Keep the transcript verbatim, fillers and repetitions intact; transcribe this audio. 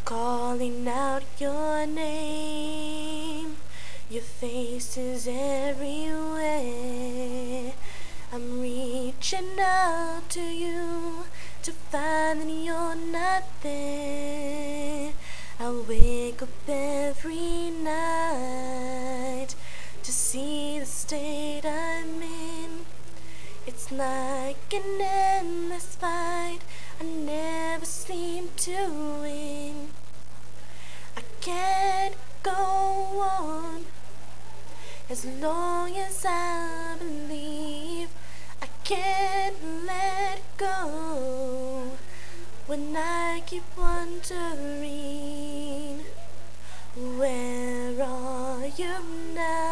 calling out your name. Your face is everywhere. I'm reaching out to you to find that you're not there. I wake up every night to see the state I'm in. It's like an endless fight, I never seem to win. I can't go on as long as I believe. I can't let go when I keep wondering, where are you now?